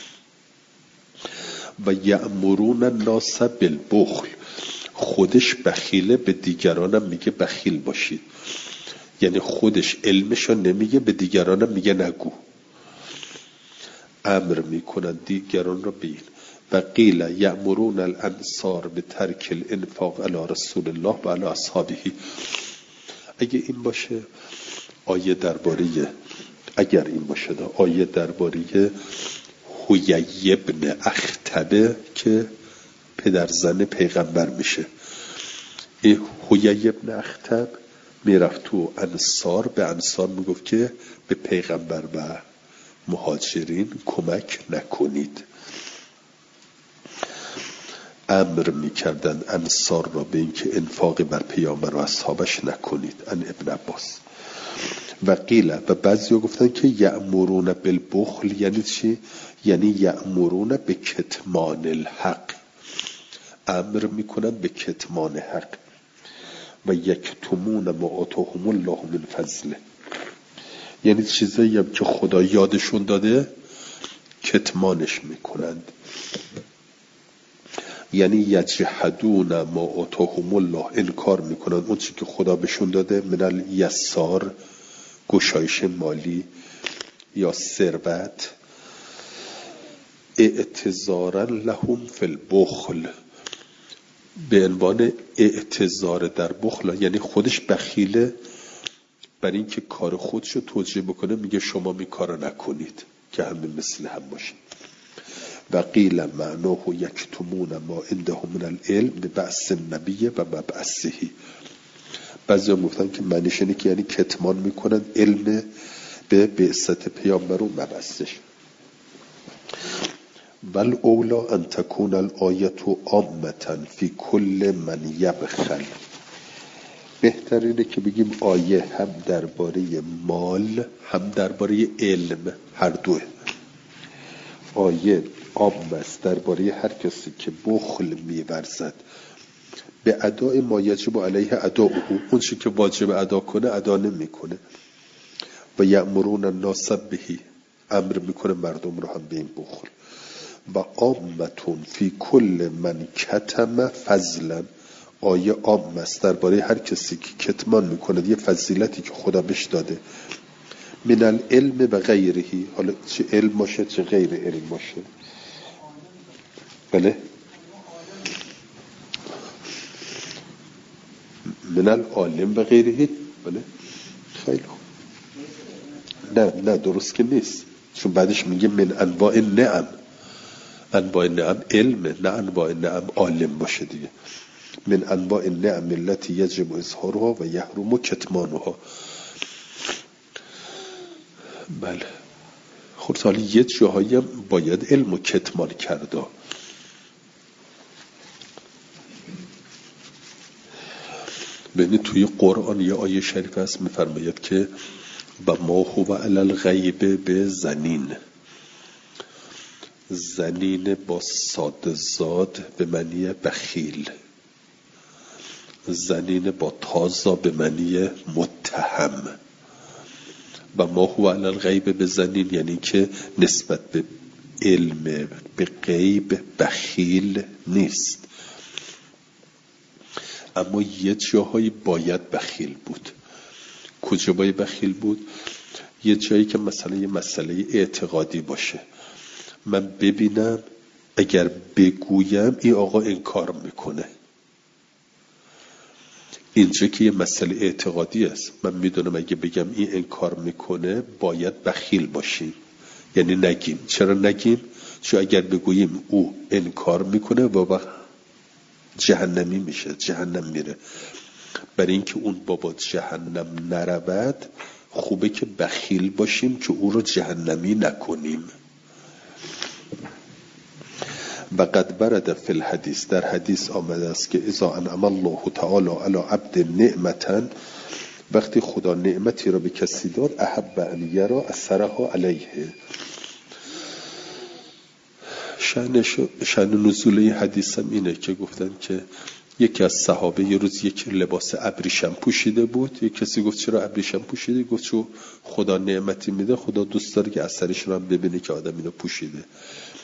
و یأمرون الناس بالبخل، خودش بخیله به دیگرانم میگه بخیل باشید. یعنی خودش علمشو نمیگه، به دیگرانم میگه نگو. امر میکنن دیگران را به این. و قیل یأمرون الانصار به ترک الانفاق علی رسول الله و علی اصحابه. اگه این باشه آیه درباره حیی بن اخطب که پدر زن پیغمبر میشه. این حیی بن اخطب میرفت تو انصار، به انصار میگفت که به پیغمبر و مهاجرین کمک نکنید. امر میکردن انصار را به این که انفاق بر پیامبر و اصحابش نکنید. ان ابن عباس. و قیل، و بعضی ها گفتن که یأمرون بالبخل یعنی چی؟ یعنی یأمرون به کتمان الحق، امر میکنن به کتمان حق. و یکتمون ما آتاهم الله من فضله، یعنی چیزایی هم که خدا یادشون داده کتمانش میکنند. یعنی یجحدون ما آتاهم الله، انکار میکنن اون چیزی که خدا بهشون داده، من الیسار، گشایش مالی یا ثروت، اعتذارا لهم فی البخل، به عنوان اعتذار در بخل، یعنی خودش بخیله، برای اینکه کار خودشو توجیه بکنه میگه شما می کارو نکنید که همه مثل هم باشید. و قیل معناه یکتمون ما عندهم من العلم به بعث النبی و مبعثه. بعضی هم گفتن که معنیش اینه که یعنی کتمان میکنن علم به بعثت پیامبر و مبعثش. بل اولا ان تکون الآیت عامة فی کل من یبخل، بهترینه که بگیم آیه هم درباره مال هم درباره علم، هر دوه. آیه عام است درباره هر کسی که بخل می‌ورزد به اداء ما یجب علیه اداؤه، اون چیزی که واجب ادا کنه ادا نمیکنه. و یأمرون الناس بهی، امر میکنه مردم رو هم به این بخل. و عامتون فی کل من کتم فضلا، آیه عام است درباره هر کسی که کتمان میکنه یه فضیلتی که خدا بهش داده، من العلم و غیره، حالا چه علم باشه چه غیر علم باشه. بله، من العالم و غیره. بله خیلی خوب. نه درست که نیست، چون بعدش میگه من انواع النعم. انواع النعم علم، نه انواع النعم عالم باشه دیگه. من انواع النعم التي یجب اظهارها و یحرم کتمانها. بله خود حالی یه جاهایی هم باید علم و کتمان کرده. ببینید توی قرآن یه آیه شریف هست میفرماید که و ما هو علی الغیب به زنین، زنین با صاد زاد به معنی بخیل، زنین با تازا به معنی متهم. و ما هو علی الغیب به زنین یعنی که نسبت به علم به غیب بخیل نیست، اما یه جاهایی باید بخیل بود. کجا باید بخیل بود؟ یه جایی که مثلا یه مسئله اعتقادی باشه، من ببینم اگر بگویم این آقا انکار میکنه، اینجا که یه مسئله اعتقادی است، من میدونم اگه بگم این انکار میکنه باید بخیل باشیم، یعنی نگیم. چرا نگیم؟ چون اگر بگوییم او انکار میکنه و جهنمی میشه، جهنم میره. برای اینکه اون بابا جهنم نرود خوبه که بخیل باشیم که او رو جهنمی نکنیم. و قد ورد فی الحدیث، در حدیث آمده است که اذا انعم الله تعالی علی عبد نعمتا، وقتی خدا نعمتی را به کسی داد احب ان یرى اثرها علیه. شأن نزول این حدیث هم اینه که گفتن که یکی از صحابه یه روز یک لباس ابریشم پوشیده بود. یک کسی گفت چرا ابریشم پوشیده؟ گفت چون خدا نعمتی میده، خدا دوست داره که اثرش رو هم ببینه که آدم اینو پوشیده.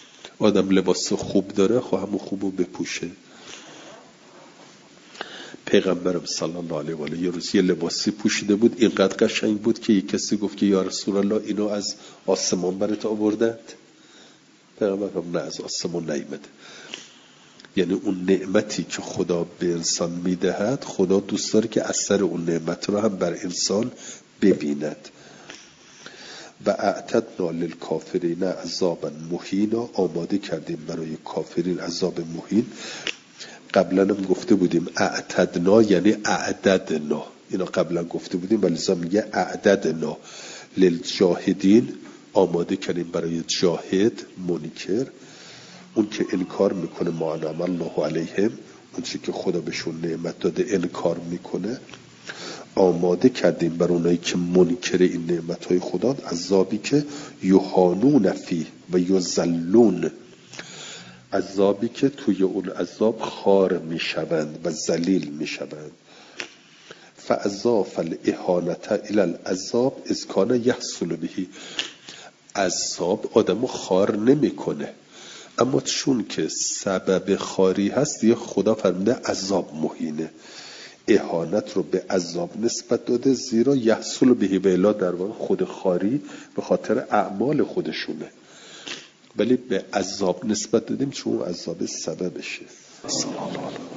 آدم لباس خوب داره خب همون خوبو بپوشه. پیغمبرم صلی الله علیه و آله یه روز یه لباسی پوشیده بود، اینقدر قشنگ بود که یک کسی گفت که یا رسول الله اینو از آسمان برات آوردند؟ پیغمبرم نه، از آسمان نیامده. یعنی اون نعمتی که خدا به انسان میدهد، خدا دوست داره که اثر اون نعمت رو هم بر انسان ببیند. و اعتدنا للکافرین عذابا مهینا، آماده کردیم برای کافرین عذاب مهین. قبلا هم گفته بودیم اعتدنا یعنی اعددنا، اینا قبلا گفته بودیم، ولی لذا میگه اعددنا للجاهدین، آماده کردیم برای جاهد منکر، اون که انکار میکنه ما انعم الله علیهم، اون چی که خدا بهشون نعمت داده انکار میکنه. آماده کردیم بر اونایی که منکر این نعمتهای خدا عذابی که یهانون فیه و یذلون، عذابی که توی اون عذاب خار میشوند و ذلیل میشوند. فاضاف الاهانه الی العذاب اذ کان یحصل به، عذاب آدمو خار نمیکنه، اما چون که سبب خاری هست یه خدا فرموده عذاب مهینه، اهانت رو به عذاب نسبت داده، زیرا یحصل به بلا، در واقع خود خاری به خاطر اعمال خودشونه، ولی به عذاب نسبت دادیم چون عذاب سببشه.